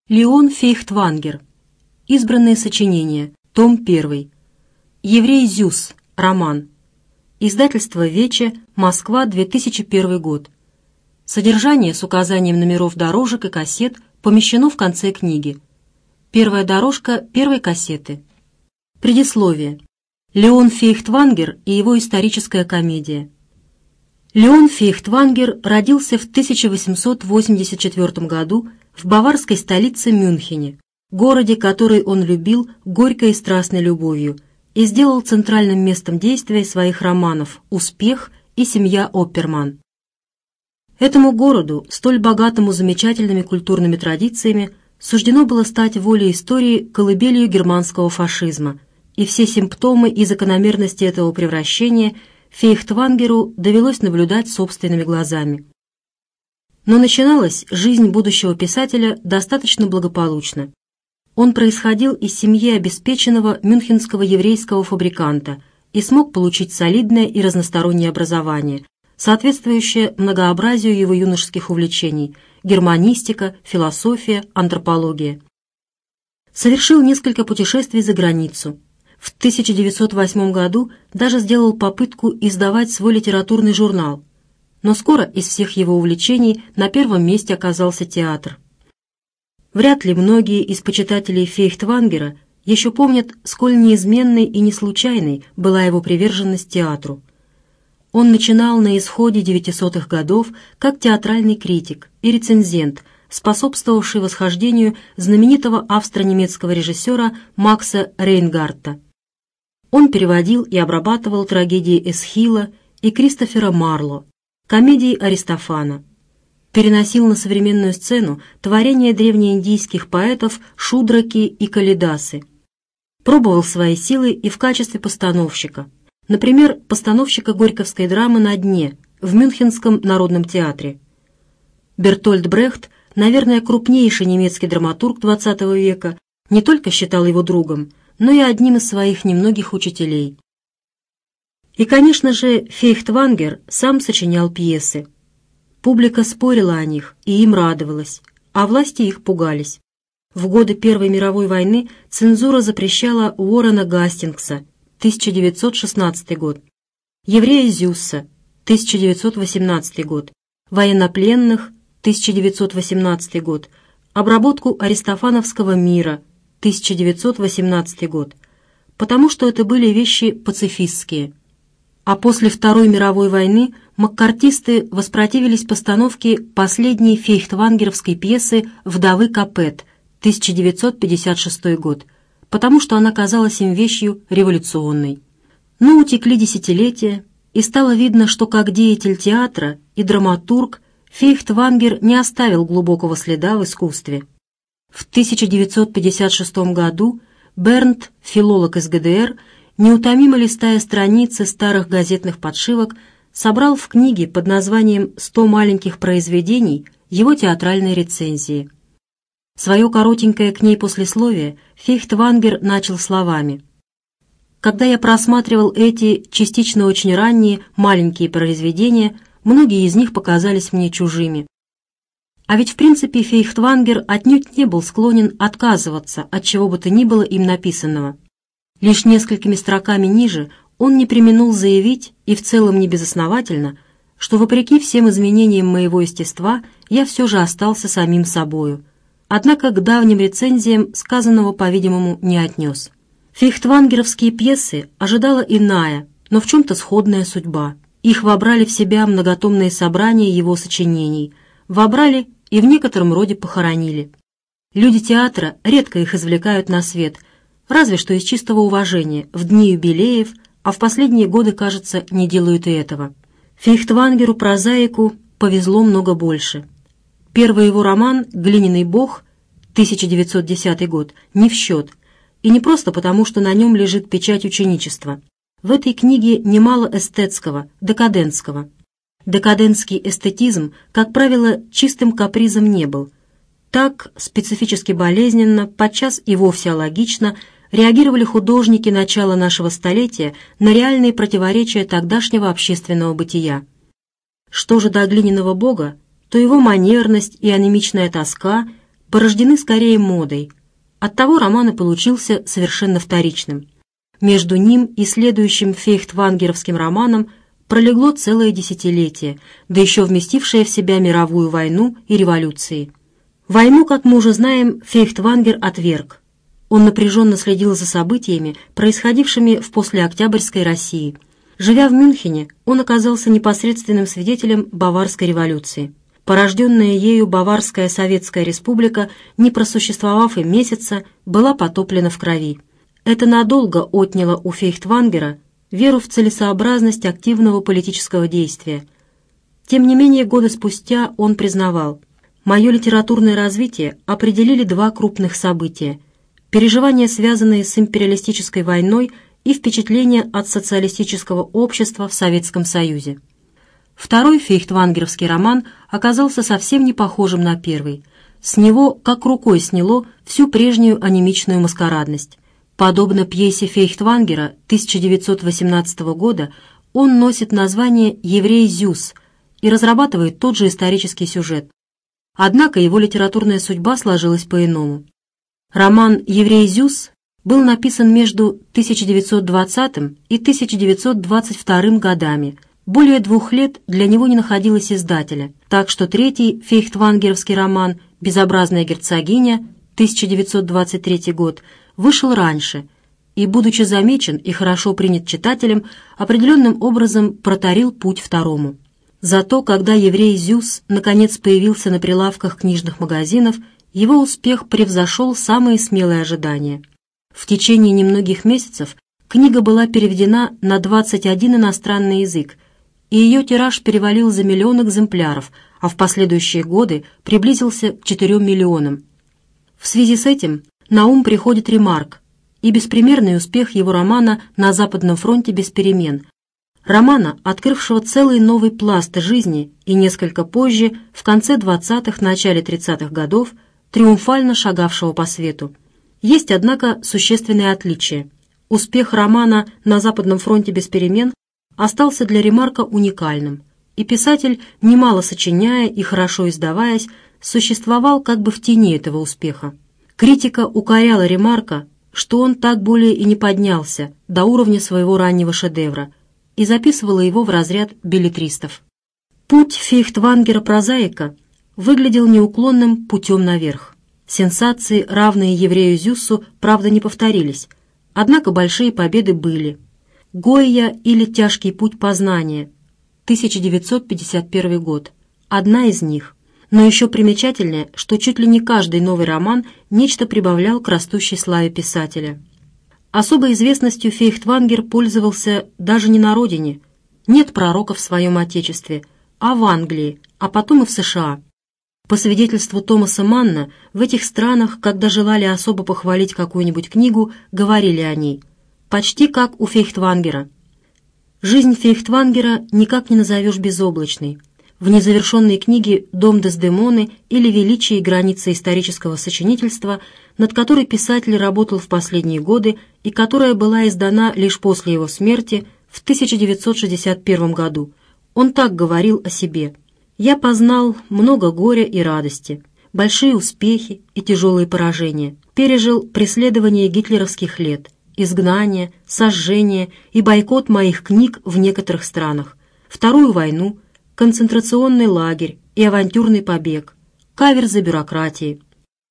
Леон Фейхтвангер. Избранные сочинения. Том 1. Еврей Зюс. Роман. Издательство Вече. Москва, 2001 год. Содержание с указанием номеров дорожек и кассет помещено в конце книги. Первая дорожка первой кассеты. Предисловие. Леон Фейхтвангер и его историческая комедия. Леон Фейхтвангер родился в 1884 году в баварской столице Мюнхене, городе, который он любил горькой и страстной любовью, и сделал центральным местом действия своих романов «Успех» и «Семья Опперман». Этому городу, столь богатому замечательными культурными традициями, суждено было стать волей истории колыбелью германского фашизма, и все симптомы и закономерности этого превращения Фейхтвангеру довелось наблюдать собственными глазами. Но начиналась жизнь будущего писателя достаточно благополучно. Он происходил из семьи обеспеченного мюнхенского еврейского фабриканта и смог получить солидное и разностороннее образование, соответствующее многообразию его юношеских увлечений – германистика, философия, антропология. Совершил несколько путешествий за границу. В 1908 году даже сделал попытку издавать свой литературный журнал, но скоро из всех его увлечений на первом месте оказался театр. Вряд ли многие из почитателей Фейхтвангера еще помнят, сколь неизменной и неслучайной была его приверженность театру. Он начинал на исходе 900-х годов как театральный критик и рецензент, способствовавший восхождению знаменитого австро-немецкого режиссера Макса Рейнгартта. Он переводил и обрабатывал трагедии Эсхила и Кристофера Марло, комедии Аристофана, переносил на современную сцену творения древнеиндийских поэтов Шудраки и Калидасы. Пробовал свои силы и в качестве постановщика, например, постановщика горьковской драмы «На дне» в Мюнхенском народном театре. Бертольд Брехт, наверное, крупнейший немецкий драматург XX века, не только считал его другом, но и одним из своих немногих учителей. И, конечно же, Фейхтвангер сам сочинял пьесы. Публика спорила о них, и им радовалась, а власти их пугались. В годы Первой мировой войны цензура запрещала Уоррена Гастингса, 1916 год, еврея Зюсса, 1918 год, военнопленных, 1918 год, обработку аристофановского мира, 1918 год, потому что это были вещи пацифистские. А после Второй мировой войны маккартисты воспротивились постановке последней фейхтвангеровской пьесы «Вдовы Капет», 1956 год, потому что она казалась им вещью революционной. Но утекли десятилетия, и стало видно, что как деятель театра и драматург Фейхтвангер не оставил глубокого следа в искусстве. В 1956 году Бернт, филолог из ГДР, неутомимо листая страницы старых газетных подшивок, собрал в книге под названием «100 маленьких произведений» его театральные рецензии. Свое коротенькое к ней послесловие Фейхтвангер начал словами: «Когда я просматривал эти, частично очень ранние, маленькие произведения, многие из них показались мне чужими. А ведь в принципе Фейхтвангер отнюдь не был склонен отказываться от чего бы то ни было им написанного. Лишь несколькими строками ниже он не преминул заявить, и в целом не безосновательно, что вопреки всем изменениям моего естества я все же остался самим собою, однако к давним рецензиям сказанного, по-видимому, не отнес. Фейхтвангеровские пьесы ожидала иная, но в чем-то сходная судьба. Их вобрали в себя многотомные собрания его сочинений, вобрали и в некотором роде похоронили. Люди театра редко их извлекают на свет, разве что из чистого уважения, в дни юбилеев, а в последние годы, кажется, не делают и этого. Фейхтвангеру, прозаику, повезло много больше. Первый его роман «Глиняный бог», 1910 год, не в счет, и не просто потому, что на нем лежит печать ученичества. В этой книге немало эстетского, декадентского. Декадентский эстетизм, как правило, чистым капризом не был. Так, специфически болезненно, подчас и вовсе алогично, реагировали художники начала нашего столетия на реальные противоречия тогдашнего общественного бытия. Что же до глиняного бога, то его манерность и анемичная тоска порождены скорее модой. Оттого роман и получился совершенно вторичным. Между ним и следующим фейхтвангеровским романом пролегло целое десятилетие, да еще вместившее в себя мировую войну и революции. Войну, как мы уже знаем, Фейхтвангер отверг. Он напряженно следил за событиями, происходившими в послеоктябрьской России. Живя в Мюнхене, он оказался непосредственным свидетелем Баварской революции. Порожденная ею Баварская Советская Республика, не просуществовав и месяца, была потоплена в крови. Это надолго отняло у Фейхтвангера веру в целесообразность активного политического действия. Тем не менее, годы спустя он признавал: «Мое литературное развитие определили два крупных события – переживания, связанные с империалистической войной, и впечатления от социалистического общества в Советском Союзе». Второй фейхтвангеровский роман оказался совсем не похожим на первый. С него как рукой сняло всю прежнюю анемичную маскарадность. Подобно пьесе Фейхтвангера 1918 года, он носит название «Еврей Зюс» и разрабатывает тот же исторический сюжет. Однако его литературная судьба сложилась по-иному. Роман «Еврей Зюс» был написан между 1920 и 1922 годами. Более 2 лет для него не находилось издателя, так что третий фейхтвангеровский роман «Безобразная герцогиня» 1923 год вышел раньше и, будучи замечен и хорошо принят читателем, определенным образом протарил путь второму. Зато, когда «Еврей Зюс» наконец появился на прилавках книжных магазинов, его успех превзошел самые смелые ожидания. В течение немногих месяцев книга была переведена на 21 иностранный язык, и ее тираж перевалил за 1 миллион экземпляров, а в последующие годы приблизился к 4 миллионам. В связи с этим на ум приходит Ремарк и беспримерный успех его романа «На Западном фронте без перемен», романа, открывшего целый новый пласт жизни и несколько позже, в конце 20-х, начале 30-х годов, триумфально шагавшего по свету. Есть, однако, существенные отличия. Успех романа «На Западном фронте без перемен» остался для Ремарка уникальным, и писатель, немало сочиняя и хорошо издаваясь, существовал как бы в тени этого успеха. Критика укоряла Ремарка, что он так более и не поднялся до уровня своего раннего шедевра, и записывала его в разряд беллетристов. Путь Фейхтвангера-прозаика выглядел неуклонным путем наверх. Сенсации, равные еврею Зюссу, правда, не повторились, однако большие победы были. «Гойя» или «Тяжкий путь познания» 1951 год – одна из них. Но еще примечательнее, что чуть ли не каждый новый роман нечто прибавлял к растущей славе писателя. Особой известностью Фейхтвангер пользовался даже не на родине, нет пророка в своем отечестве, а в Англии, а потом и в США. По свидетельству Томаса Манна, в этих странах, когда желали особо похвалить какую-нибудь книгу, говорили о ней, почти как у Фейхтвангера. Жизнь Фейхтвангера никак не назовешь безоблачной. В незавершенной книге «Дом Дездемоны» или «Величие и границы исторического сочинительства», над которой писатель работал в последние годы и которая была издана лишь после его смерти в 1961 году, он так говорил о себе: «Я познал много горя и радости, большие успехи и тяжелые поражения, пережил преследование гитлеровских лет, изгнание, сожжение и бойкот моих книг в некоторых странах, Вторую войну, концентрационный лагерь и авантюрный побег, каверзы бюрократии».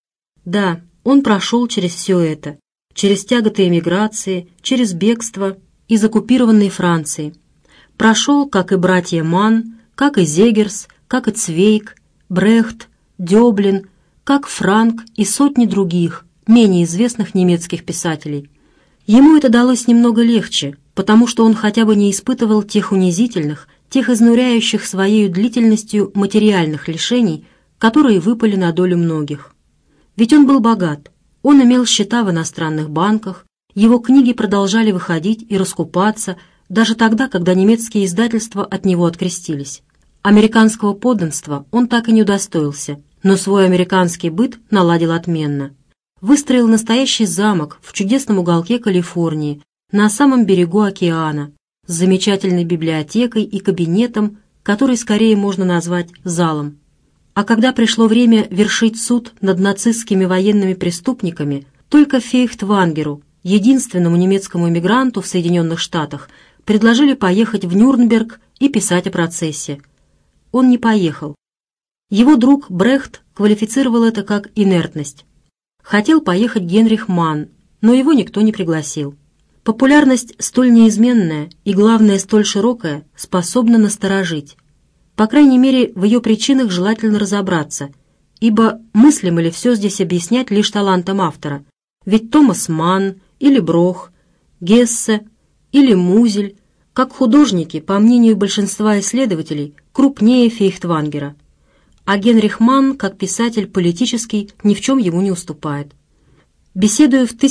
Да, он прошел через все это, через тяготы эмиграции, через бегство из оккупированной Франции. Прошел, как и братья Манн, как и Зегерс, как и Цвейг, Брехт, Дёблин, как Франк и сотни других, менее известных немецких писателей. Ему это далось немного легче, потому что он хотя бы не испытывал тех унизительных, тех изнуряющих своей длительностью материальных лишений, которые выпали на долю многих. Ведь он был богат, он имел счета в иностранных банках, его книги продолжали выходить и раскупаться даже тогда, когда немецкие издательства от него открестились. Американского подданства он так и не удостоился, но свой американский быт наладил отменно. Выстроил настоящий замок в чудесном уголке Калифорнии, на самом берегу океана, с замечательной библиотекой и кабинетом, который скорее можно назвать залом. А когда пришло время вершить суд над нацистскими военными преступниками, только Фейхтвангеру, единственному немецкому эмигранту в Соединенных Штатах, предложили поехать в Нюрнберг и писать о процессе. Он не поехал. Его друг Брехт квалифицировал это как инертность. Хотел поехать Генрих Манн, но его никто не пригласил. Популярность столь неизменная и, главное, столь широкая, способна насторожить. По крайней мере, в ее причинах желательно разобраться, ибо мыслимо ли все здесь объяснять лишь талантом автора? Ведь Томас Манн или Брох, Гессе или Музель, как художники, по мнению большинства исследователей, крупнее Фейхтвангера. А Генрих Манн, как писатель политический, ни в чем ему не уступает. Беседуя в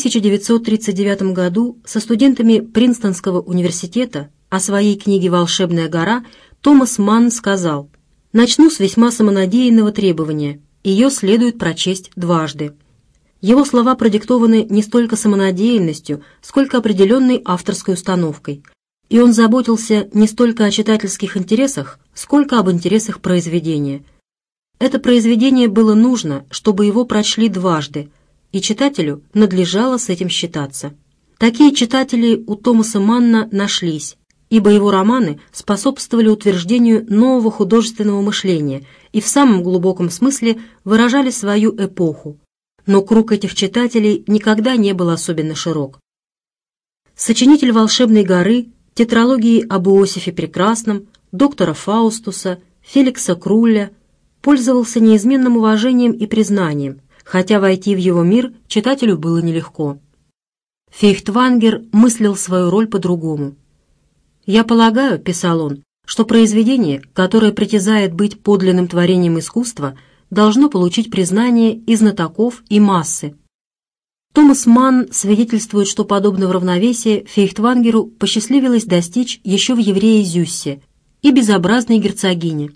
1939 году со студентами Принстонского университета о своей книге «Волшебная гора», Томас Манн сказал: «Начну с весьма самонадеянного требования. Ее следует прочесть дважды». Его слова продиктованы не столько самонадеянностью, сколько определенной авторской установкой. И он заботился не столько о читательских интересах, сколько об интересах произведения. Это произведение было нужно, чтобы его прочли дважды, и читателю надлежало с этим считаться. Такие читатели у Томаса Манна нашлись, ибо его романы способствовали утверждению нового художественного мышления и в самом глубоком смысле выражали свою эпоху. Но круг этих читателей никогда не был особенно широк. Сочинитель «Волшебной горы», тетралогии об Иосифе Прекрасном, доктора Фаустуса, Феликса Крулля пользовался неизменным уважением и признанием, хотя войти в его мир читателю было нелегко. Фейхтвангер мыслил свою роль по-другому. «Я полагаю, — писал он, — что произведение, которое притязает быть подлинным творением искусства, должно получить признание и знатоков, и массы». Томас Манн свидетельствует, что подобного равновесия Фейхтвангеру посчастливилось достичь еще в «Еврее Зюссе» и «Безобразной герцогине».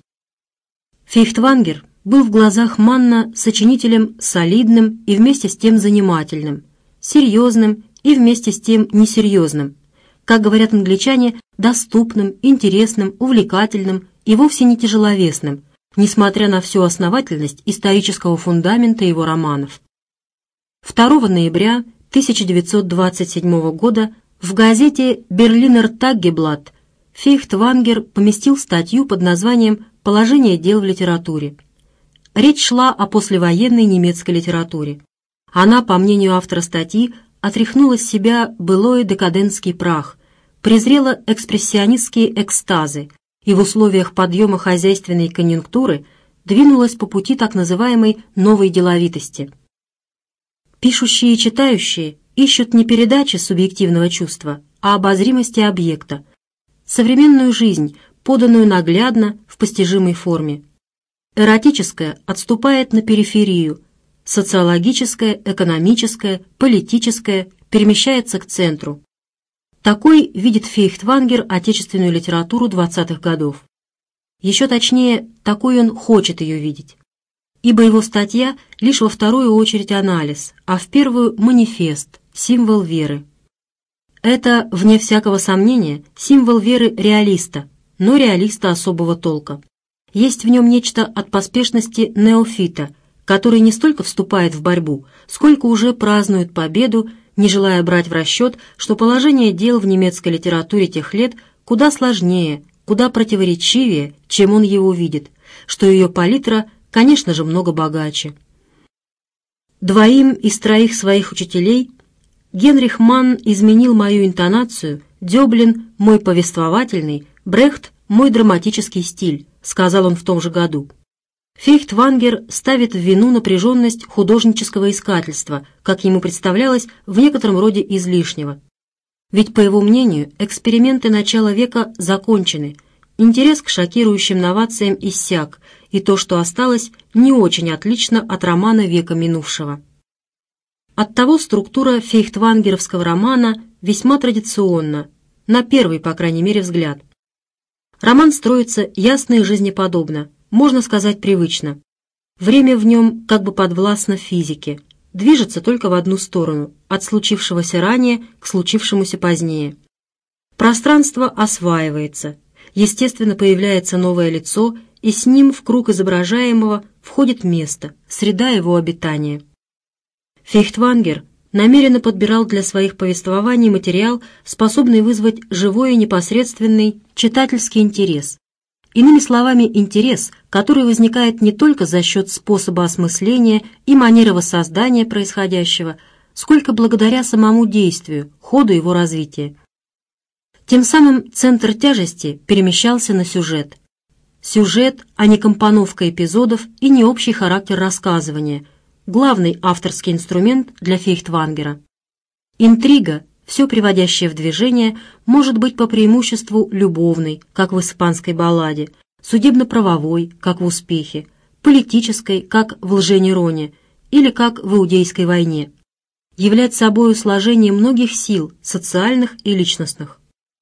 Фейхтвангер был в глазах Манна сочинителем солидным и вместе с тем занимательным, серьезным и вместе с тем несерьезным, как говорят англичане, доступным, интересным, увлекательным и вовсе не тяжеловесным, несмотря на всю основательность исторического фундамента его романов. 2 ноября 1927 года в газете «Берлинер Таггеблат» Фейхтвангер поместил статью под названием «Положение дел в литературе». Речь шла о послевоенной немецкой литературе. Она, по мнению автора статьи, отряхнула с себя былой декадентский прах, презрела экспрессионистские экстазы и в условиях подъема хозяйственной конъюнктуры двинулась по пути так называемой «новой деловитости». Пишущие и читающие ищут не передачи субъективного чувства, а обозримости объекта, современную жизнь, поданную наглядно в постижимой форме. Эротическое отступает на периферию, социологическое, экономическое, политическое перемещается к центру. Такой видит Фейхтвангер отечественную литературу 20-х годов. Еще точнее, такой он хочет ее видеть. Ибо его статья лишь во вторую очередь анализ, а в первую – манифест, символ веры. Это, вне всякого сомнения, символ веры реалиста, но реалиста особого толка. Есть в нем нечто от поспешности неофита, который не столько вступает в борьбу, сколько уже празднует победу, не желая брать в расчет, что положение дел в немецкой литературе тех лет куда сложнее, куда противоречивее, чем он его видит, что ее палитра, конечно же, много богаче. Двоим из троих своих учителей Генрих Манн изменил мою интонацию, Дёблин – мой повествовательный, Брехт – мой драматический стиль, сказал он в том же году. Фейхтвангер ставит в вину напряженность художнического искательства, как ему представлялось, в некотором роде излишнего. Ведь, по его мнению, эксперименты начала века закончены, интерес к шокирующим новациям иссяк, и то, что осталось, не очень отлично от романа века минувшего. Оттого структура фейхтвангеровского романа весьма традиционна, на первый, по крайней мере, взгляд. Роман строится ясно и жизнеподобно, можно сказать, привычно. Время в нем как бы подвластно физике, движется только в одну сторону, от случившегося ранее к случившемуся позднее. Пространство осваивается, естественно, появляется новое лицо, и с ним в круг изображаемого входит место, среда его обитания. Фейхтвангер намеренно подбирал для своих повествований материал, способный вызвать живой и непосредственный читательский интерес. Иными словами, интерес, который возникает не только за счет способа осмысления и манеры воссоздания происходящего, сколько благодаря самому действию, ходу его развития. Тем самым центр тяжести перемещался на сюжет. Сюжет, а не компоновка эпизодов и не общий характер рассказывания – главный авторский инструмент для Фейхтвангера. Интрига, все приводящее в движение, может быть по преимуществу любовной, как в испанской балладе, судебно-правовой, как в «Успехе», политической, как в «Лженероне» или как в «Иудейской войне», являть собою сложение многих сил, социальных и личностных.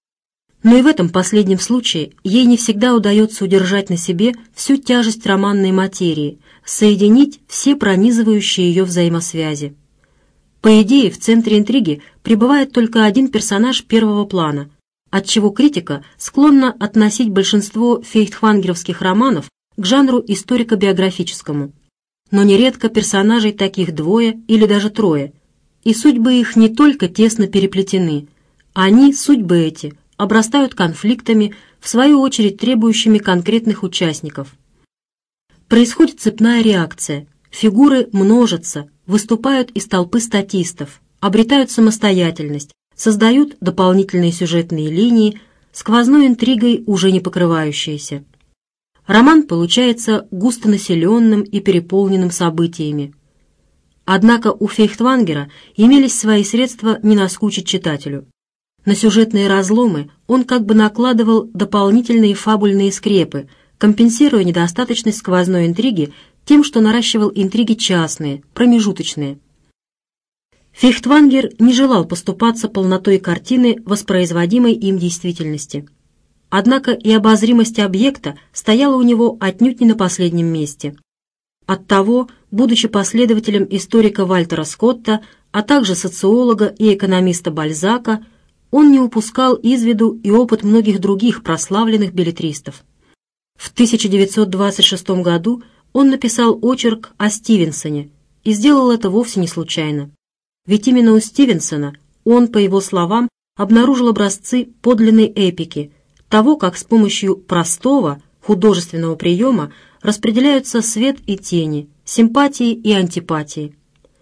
Но и в этом последнем случае ей не всегда удается удержать на себе всю тяжесть романной материи, соединить все пронизывающие ее взаимосвязи. По идее, в центре интриги пребывает только один персонаж первого плана, отчего критика склонна относить большинство фейхтвангеровских романов к жанру историко-биографическому. Но нередко персонажей таких двое или даже трое, и судьбы их не только тесно переплетены, они, судьбы эти, обрастают конфликтами, в свою очередь требующими конкретных участников. Происходит цепная реакция, фигуры множатся, выступают из толпы статистов, обретают самостоятельность, создают дополнительные сюжетные линии, сквозной интригой уже не покрывающиеся. Роман получается густонаселенным и переполненным событиями. Однако у Фейхтвангера имелись свои средства не наскучить читателю. На сюжетные разломы он как бы накладывал дополнительные фабульные скрепы, компенсируя недостаточность сквозной интриги тем, что наращивал интриги частные, промежуточные. Фейхтвангер не желал поступаться полнотой картины воспроизводимой им действительности. Однако и обозримость объекта стояла у него отнюдь не на последнем месте. Оттого, будучи последователем историка Вальтера Скотта, а также социолога и экономиста Бальзака, он не упускал из виду и опыт многих других прославленных беллетристов. В 1926 году он написал очерк о Стивенсоне и сделал это вовсе не случайно. Ведь именно у Стивенсона он, по его словам, обнаружил образцы подлинной эпики, того, как с помощью простого художественного приема распределяются свет и тени, симпатии и антипатии.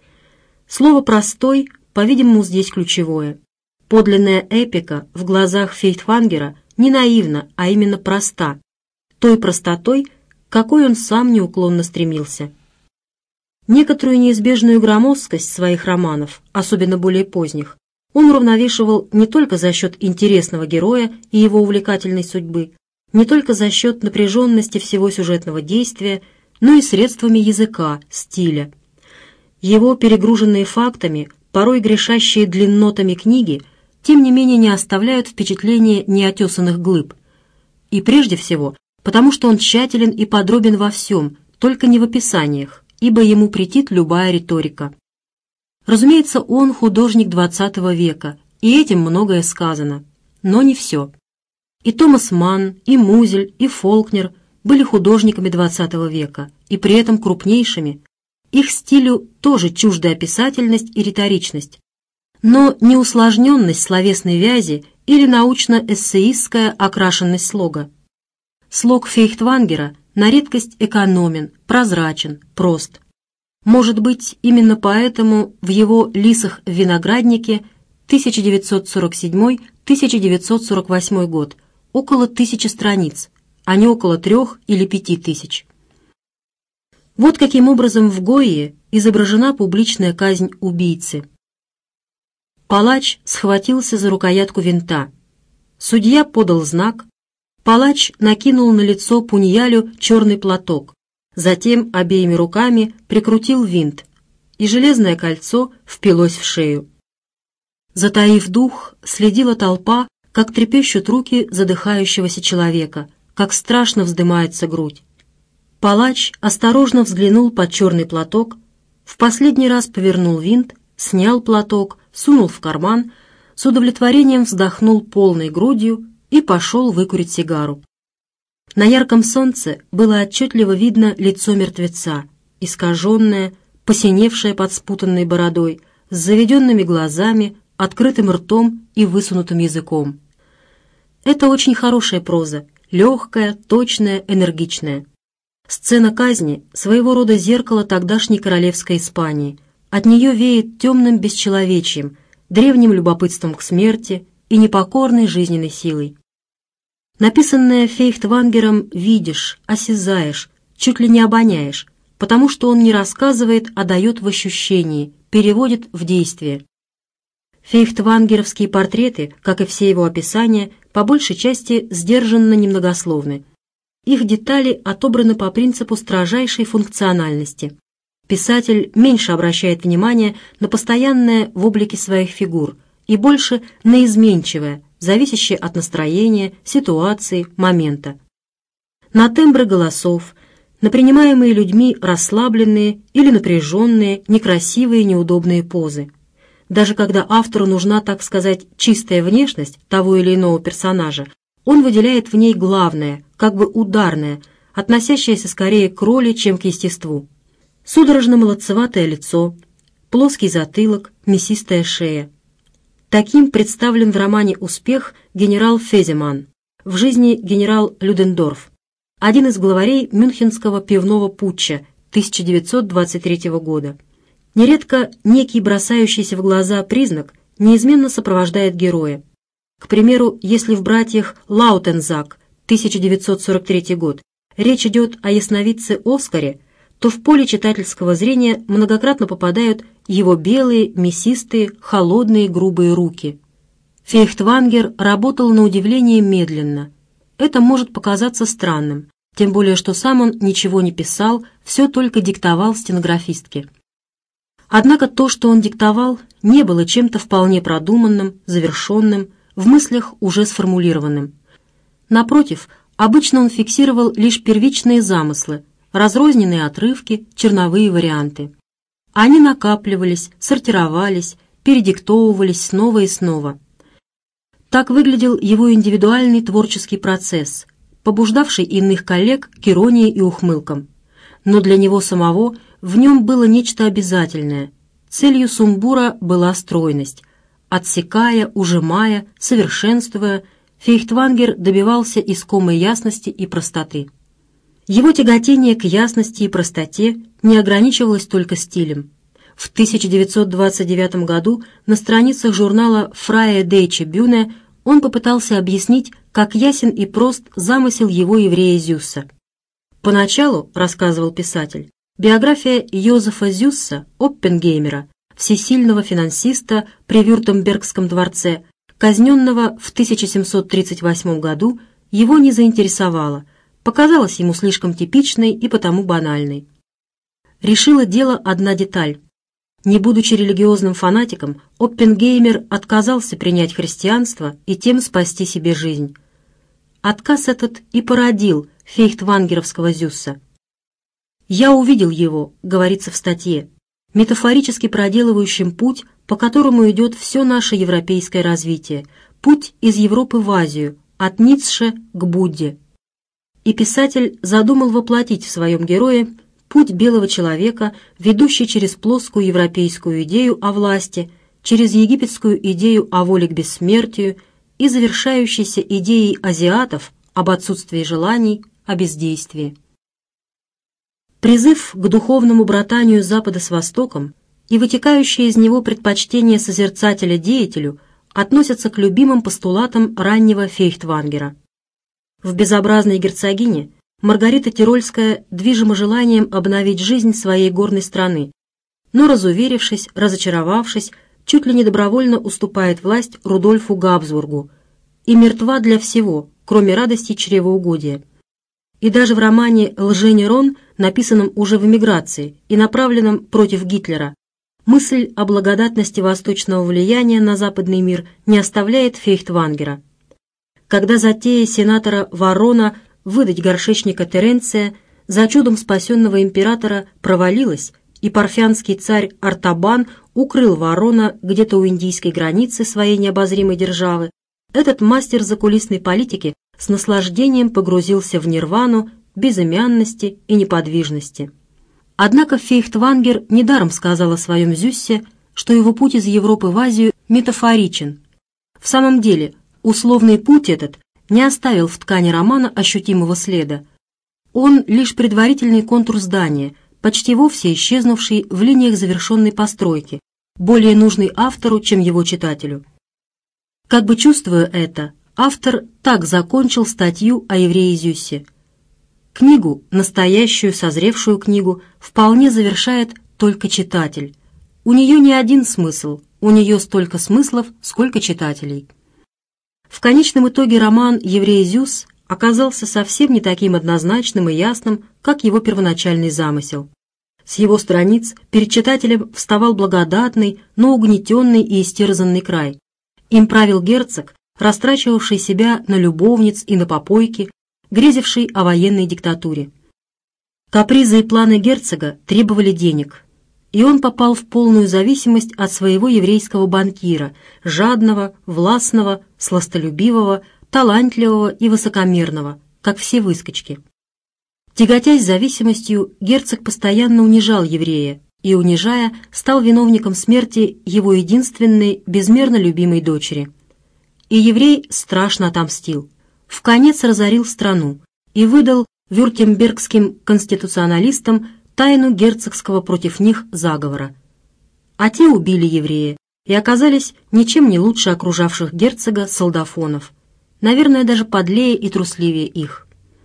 Слово «простой», по-видимому, здесь ключевое. Подлинная эпика в глазах Фейхтвангера не наивна, а именно проста, той простотой, к какой он сам неуклонно стремился. Некоторую неизбежную громоздкость своих романов, особенно более поздних, он уравновешивал не только за счет интересного героя и его увлекательной судьбы, не только за счет напряженности всего сюжетного действия, но и средствами языка, стиля. Его перегруженные фактами, порой грешащие длиннотами книги, тем не менее не оставляют впечатления неотесанных глыб. И прежде всего, потому что он тщателен и подробен во всем, только не в описаниях, ибо ему претит любая риторика. Разумеется, он художник XX века, и этим многое сказано, но не все. И Томас Манн, и Музель, и Фолкнер были художниками XX века, и при этом крупнейшими. Их стилю тоже чужда описательность и риторичность, но не усложненность словесной вязи или научно-эссеистская окрашенность слога. Слог Фейхтвангера на редкость экономен, прозрачен, прост. Может быть, именно поэтому в его «Лисах в винограднике» 1947-1948 год около 1000 страниц, а не около 3 или 5000. Вот каким образом в Гойе изображена публичная казнь убийцы. Палач схватился за рукоятку винта. Судья подал знак. Палач накинул на лицо пуньялю черный платок, затем обеими руками прикрутил винт, и железное кольцо впилось в шею. Затаив дух, следила толпа, как трепещут руки задыхающегося человека, как страшно вздымается грудь. Палач осторожно взглянул под черный платок, в последний раз повернул винт, снял платок, сунул в карман, с удовлетворением вздохнул полной грудью и пошел выкурить сигару. На ярком солнце было отчетливо видно лицо мертвеца, искаженное, посиневшее под спутанной бородой, с заведенными глазами, открытым ртом и высунутым языком. Это очень хорошая проза, легкая, точная, энергичная. Сцена казни — своего рода зеркало тогдашней королевской Испании. От нее веет темным бесчеловечием, древним любопытством к смерти и непокорной жизненной силой. Написанное Фейхтвангером видишь, осязаешь, чуть ли не обоняешь, потому что он не рассказывает, а дает в ощущении, переводит в действие. Фейхтвангеровские портреты, как и все его описания, по большей части сдержанно немногословны. Их детали отобраны по принципу строжайшей функциональности. Писатель меньше обращает внимание на постоянное в облике своих фигур и больше на изменчивое, зависящее от настроения, ситуации, момента. На тембры голосов, на принимаемые людьми расслабленные или напряженные, некрасивые, неудобные позы. Даже когда автору нужна, так сказать, чистая внешность того или иного персонажа, он выделяет в ней главное, как бы ударное, относящееся скорее к роли, чем к естеству. Судорожно-молодцеватое лицо, плоский затылок, мясистая шея. Таким представлен в романе «Успех» генерал Феземан, в жизни генерал Людендорф, один из главарей Мюнхенского пивного путча 1923 года. Нередко некий бросающийся в глаза признак неизменно сопровождает героя. К примеру, если в «Братьях Лаутензак» 1943 год речь идет о ясновидце Оскаре, то в поле читательского зрения многократно попадают его белые, мясистые, холодные, грубые руки. Фейхтвангер работал на удивление медленно. Это может показаться странным, тем более что сам он ничего не писал, все только диктовал стенографистке. Однако то, что он диктовал, не было чем-то вполне продуманным, завершенным, в мыслях уже сформулированным. Напротив, обычно он фиксировал лишь первичные замыслы, разрозненные отрывки, черновые варианты. Они накапливались, сортировались, передиктовывались снова и снова. Так выглядел его индивидуальный творческий процесс, побуждавший иных коллег к иронии и ухмылкам. Но для него самого в нем было нечто обязательное. Целью сумбура была стройность. Отсекая, ужимая, совершенствуя, Фейхтвангер добивался искомой ясности и простоты. Его тяготение к ясности и простоте не ограничивалось только стилем. В 1929 году на страницах журнала «Freie Deutsche Bühne» он попытался объяснить, как ясен и прост замысел его еврея Зюсса. «Поначалу, — рассказывал писатель, — биография Йозефа Зюсса, Оппенгеймера, всесильного финансиста при Вюртембергском дворце, казненного в 1738 году, его не заинтересовала, показалась ему слишком типичной и потому банальной. Решила дело одна деталь. Не будучи религиозным фанатиком, Оппенгеймер отказался принять христианство и тем спасти себе жизнь. Отказ этот и породил фейхтвангеровского Зюсса. «Я увидел его», — говорится в статье, метафорически проделывающим путь, по которому идет все наше европейское развитие, путь из Европы в Азию, от Ницше к Будде. И писатель задумал воплотить в своем герое путь белого человека, ведущий через плоскую европейскую идею о власти, через египетскую идею о воле к бессмертию и завершающийся идеей азиатов об отсутствии желаний, о бездействии. Призыв к духовному братанию Запада с Востоком и вытекающее из него предпочтение созерцателя деятелю относятся к любимым постулатам раннего Фейхтвангера. В «Безобразной герцогине» Маргарита Тирольская движима желанием обновить жизнь своей горной страны, но, разуверившись, разочаровавшись, чуть ли не добровольно уступает власть Рудольфу Габсбургу и мертва для всего, кроме радости чревоугодия. И даже в романе «Лженерон», написанном уже в эмиграции и направленном против Гитлера, мысль о благодатности восточного влияния на западный мир не оставляет Фейхтвангера. Когда затея сенатора Варрона выдать горшечника Теренция за чудом спасенного императора провалилась, и парфянский царь Артабан укрыл Варрона где-то у индийской границы своей необозримой державы, этот мастер закулисной политики с наслаждением погрузился в нирвану безымянности и неподвижности. Однако Фейхтвангер недаром сказал о своем Зюссе, что его путь из Европы в Азию метафоричен. В самом деле, условный путь этот не оставил в ткани романа ощутимого следа. Он лишь предварительный контур здания, почти вовсе исчезнувший в линиях завершенной постройки, более нужный автору, чем его читателю. Как бы чувствуя это, автор так закончил статью о еврее Зюссе. Книгу, настоящую, созревшую книгу, вполне завершает только читатель. У нее не один смысл, у нее столько смыслов, сколько читателей. В конечном итоге роман «Еврей Зюсс» оказался совсем не таким однозначным и ясным, как его первоначальный замысел. С его страниц перед читателем вставал благодатный, но угнетенный и истерзанный край. Им правил герцог, растрачивавший себя на любовниц и на попойки, грезивший о военной диктатуре. Капризы и планы герцога требовали денег, и он попал в полную зависимость от своего еврейского банкира, жадного, властного, сластолюбивого, талантливого и высокомерного, как все выскочки. Тяготясь зависимостью, герцог постоянно унижал еврея и, унижая, стал виновником смерти его единственной, безмерно любимой дочери. И еврей страшно отомстил. Вконец разорил страну и выдал вюртембергским конституционалистам тайну герцогского против них заговора. А те убили еврея и оказались ничем не лучше окружавших герцога солдафонов, наверное, даже подлее и трусливее их.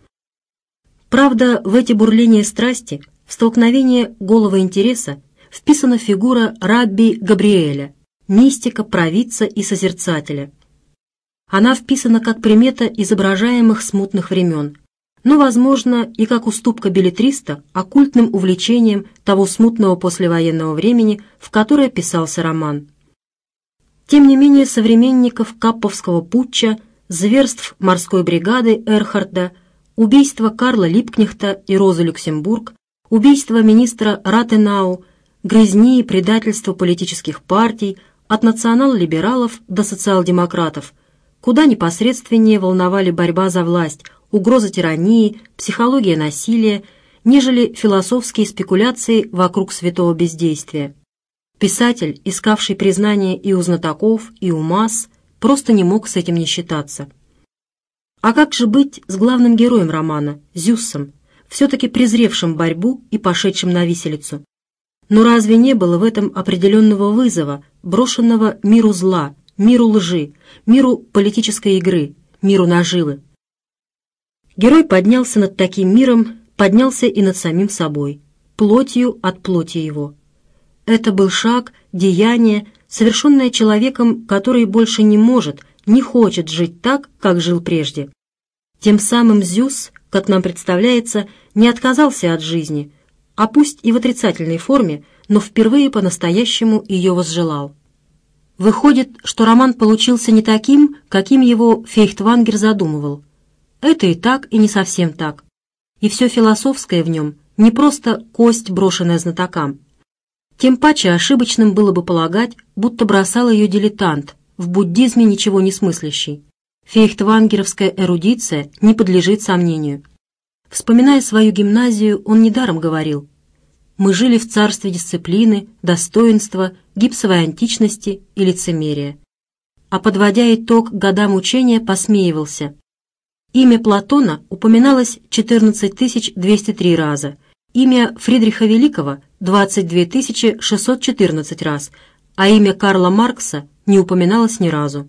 Правда, в эти бурления страсти, в столкновение голого интереса, вписана фигура рабби Габриэля, мистика, провидца и созерцателя. Она вписана как примета изображаемых смутных времен, но, возможно, и как уступка беллетриста оккультным увлечением того смутного послевоенного времени, в которое писался роман. Тем не менее, современников Капповского путча, зверств морской бригады Эрхарда, убийства Карла Липкнехта и Розы Люксембург, убийства министра Ратенау, грызни и предательства политических партий от национал-либералов до социал-демократов, куда непосредственнее волновали борьба за власть, угроза тирании, психология насилия, нежели философские спекуляции вокруг святого бездействия. Писатель, искавший признания и у знатоков, и у масс, просто не мог с этим не считаться. А как же быть с главным героем романа, Зюссом, все-таки презревшим борьбу и пошедшим на виселицу? Но разве не было в этом определенного вызова, брошенного миру зла, миру лжи, миру политической игры, миру наживы? Герой поднялся над таким миром, поднялся и над самим собой, плотью от плоти его. Это был шаг, деяние, совершенное человеком, который больше не может, не хочет жить так, как жил прежде. Тем самым Зюсс, как нам представляется, не отказался от жизни, а пусть и в отрицательной форме, но впервые по-настоящему ее возжелал. Выходит, что роман получился не таким, каким его Фейхтвангер задумывал. Это и так, и не совсем так. И все философское в нем не просто кость, брошенная знатокам. Тем паче ошибочным было бы полагать, будто бросал ее дилетант, в буддизме ничего не смыслящий. Фейхтвангеровская эрудиция не подлежит сомнению. Вспоминая свою гимназию, он недаром говорил: «Мы жили в царстве дисциплины, достоинства, гипсовой античности и лицемерия». А подводя итог годам учения, посмеивался: имя Платона упоминалось 14203 раза, имя Фридриха Великого – 22 614 раз, а имя Карла Маркса не упоминалось ни разу.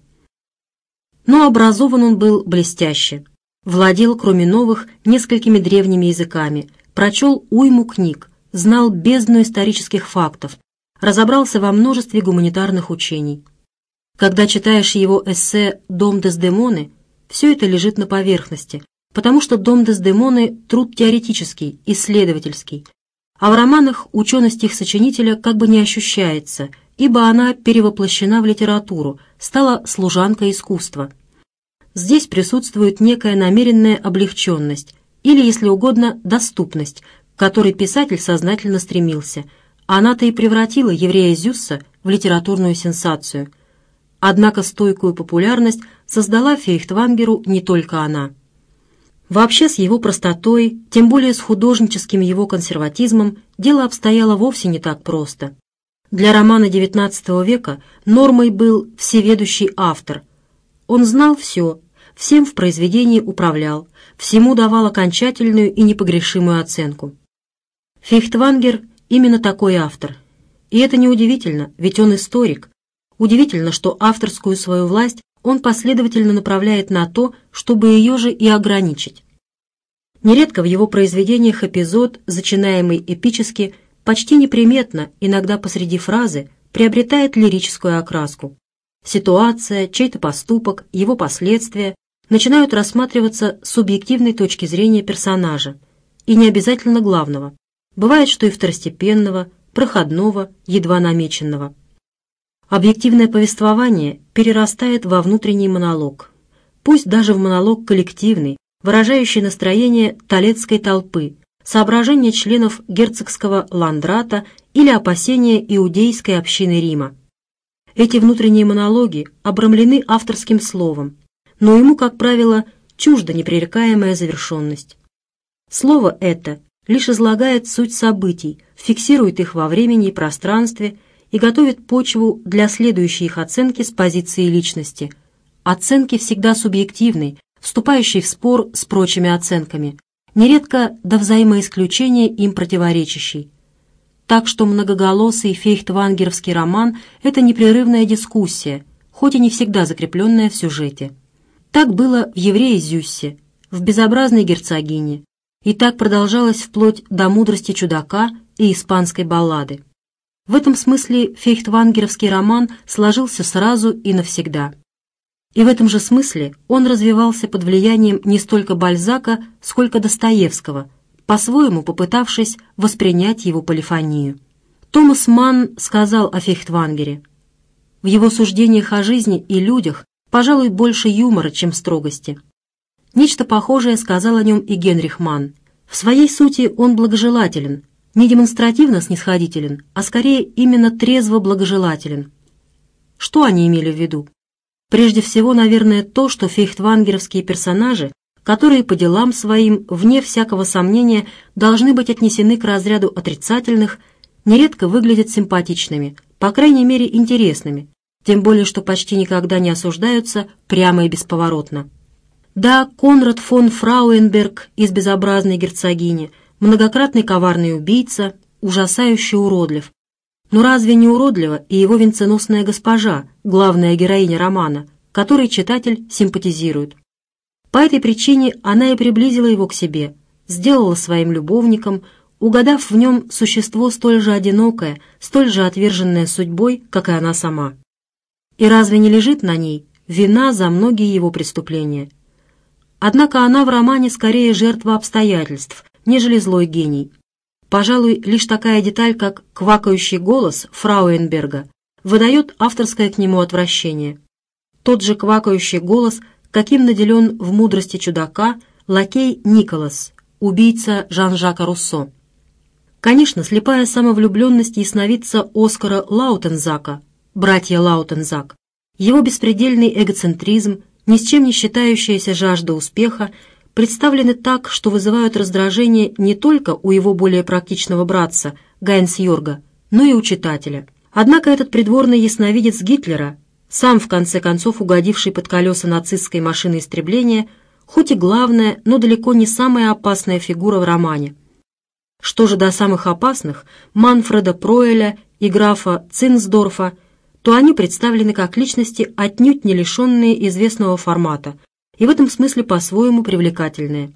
Но образован он был блестяще. Владел, кроме новых, несколькими древними языками, прочел уйму книг, знал бездну исторических фактов, разобрался во множестве гуманитарных учений. Когда читаешь его эссе «Дом Дездемоны», все это лежит на поверхности, потому что «Дом Дездемоны» — труд теоретический, исследовательский, а в романах ученость их сочинителя как бы не ощущается, ибо она перевоплощена в литературу, стала служанкой искусства. Здесь присутствует некая намеренная облегченность, или, если угодно, доступность, к которой писатель сознательно стремился. Она-то и превратила еврея Зюсса в литературную сенсацию. Однако стойкую популярность создала Фейхтвангеру не только она. Вообще с его простотой, тем более с художническим его консерватизмом, дело обстояло вовсе не так просто. Для романа XIX века нормой был всеведущий автор. Он знал все, всем в произведении управлял, всему давал окончательную и непогрешимую оценку. Фейхтвангер именно такой автор. И это неудивительно, ведь он историк. Удивительно, что авторскую свою власть он последовательно направляет на то, чтобы ее же и ограничить. Нередко в его произведениях эпизод, зачинаемый эпически, почти неприметно, иногда посреди фразы, приобретает лирическую окраску. Ситуация, чей-то поступок, его последствия начинают рассматриваться с субъективной точки зрения персонажа, и не обязательно главного. Бывает, что и второстепенного, проходного, едва намеченного. Объективное повествование перерастает во внутренний монолог, пусть даже в монолог коллективный, выражающий настроение толедской толпы, соображения членов герцогского ландрата или опасения иудейской общины Рима. Эти внутренние монологи обрамлены авторским словом, но ему, как правило, чужда непререкаемая завершенность. Слово это лишь излагает суть событий, фиксирует их во времени и пространстве и готовит почву для следующей их оценки с позиции личности. Оценки всегда субъективной, вступающей в спор с прочими оценками, нередко до взаимоисключения им противоречащей. Так что многоголосый фейхтвангеровский роман – это непрерывная дискуссия, хоть и не всегда закрепленная в сюжете. Так было в «Еврее Зюссе», в «Безобразной герцогине», и так продолжалось вплоть до «Мудрости чудака» и «Испанской баллады». В этом смысле фейхтвангеровский роман сложился сразу и навсегда. И в этом же смысле он развивался под влиянием не столько Бальзака, сколько Достоевского, по-своему попытавшись воспринять его полифонию. Томас Манн сказал о Фейхтвангере: «В его суждениях о жизни и людях, пожалуй, больше юмора, чем строгости». Нечто похожее сказал о нем и Генрих Манн. В своей сути он благожелателен, не демонстративно снисходителен, а скорее именно трезво благожелателен. Что они имели в виду? Прежде всего, наверное, то, что фейхтвангеровские персонажи, которые по делам своим, вне всякого сомнения, должны быть отнесены к разряду отрицательных, нередко выглядят симпатичными, по крайней мере интересными, тем более что почти никогда не осуждаются прямо и бесповоротно. Да, Конрад фон Фрауенберг из «Безобразной герцогини», многократный коварный убийца, ужасающе уродлив. Но разве не уродлива и его венценосная госпожа, главная героиня романа, которой читатель симпатизирует? По этой причине она и приблизила его к себе, сделала своим любовником, угадав в нем существо столь же одинокое, столь же отверженное судьбой, как и она сама. И разве не лежит на ней вина за многие его преступления? Однако она в романе скорее жертва обстоятельств, нежели злой гений. Пожалуй, лишь такая деталь, как квакающий голос Фрауенберга, выдает авторское к нему отвращение. Тот же квакающий голос, каким наделен в «Мудрости чудака» лакей Николас, убийца Жан-Жака Руссо. Конечно, слепая самовлюбленность ясновидца Оскара Лаутензака, братья Лаутензак, его беспредельный эгоцентризм, ни с чем не считающаяся жажда успеха, представлены так, что вызывают раздражение не только у его более практичного братца Гайнс-Йорга, но и у читателя. Однако этот придворный ясновидец Гитлера, сам в конце концов угодивший под колеса нацистской машины истребления, хоть и главная, но далеко не самая опасная фигура в романе. Что же до самых опасных, Манфреда Проэля и графа Цинсдорфа, то они представлены как личности, отнюдь не лишенные известного формата, и в этом смысле по-своему привлекательные.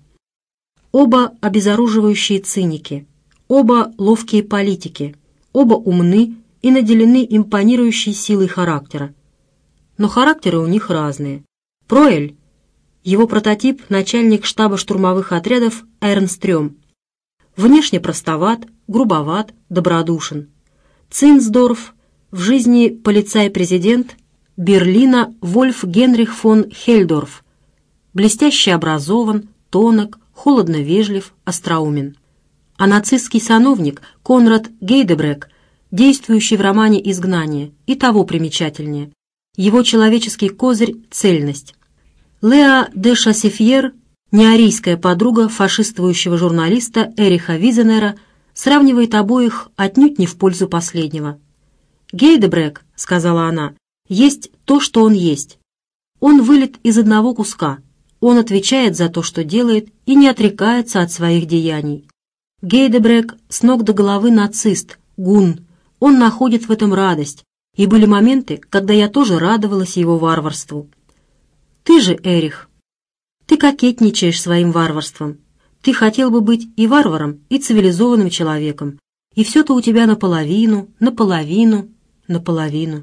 Оба обезоруживающие циники, оба ловкие политики, оба умны и наделены импонирующей силой характера. Но характеры у них разные. Проэль, его прототип, начальник штаба штурмовых отрядов Эрнстрём, внешне простоват, грубоват, добродушен. Цинсдорф, в жизни полицай-президент Берлина Вольф Генрих фон Хельдорф, блестяще образован, тонок, холодно вежлив, остроумен. А нацистский сановник Конрад Гейдебрек, действующий в романе «Изгнание», и того примечательнее. Его человеческий козырь – цельность. Леа де Шассифьер, неарийская подруга фашистствующего журналиста Эриха Визенера, сравнивает обоих отнюдь не в пользу последнего. «Гейдебрек, — сказала она, — есть то, что он есть. Он вылет из одного куска, он отвечает за то, что делает, и не отрекается от своих деяний. Гейдебрек с ног до головы нацист, гун, он находит в этом радость, и были моменты, когда я тоже радовалась его варварству. Ты же, Эрих, ты кокетничаешь своим варварством. Ты хотел бы быть и варваром, и цивилизованным человеком, и все-то у тебя наполовину, наполовину, наполовину».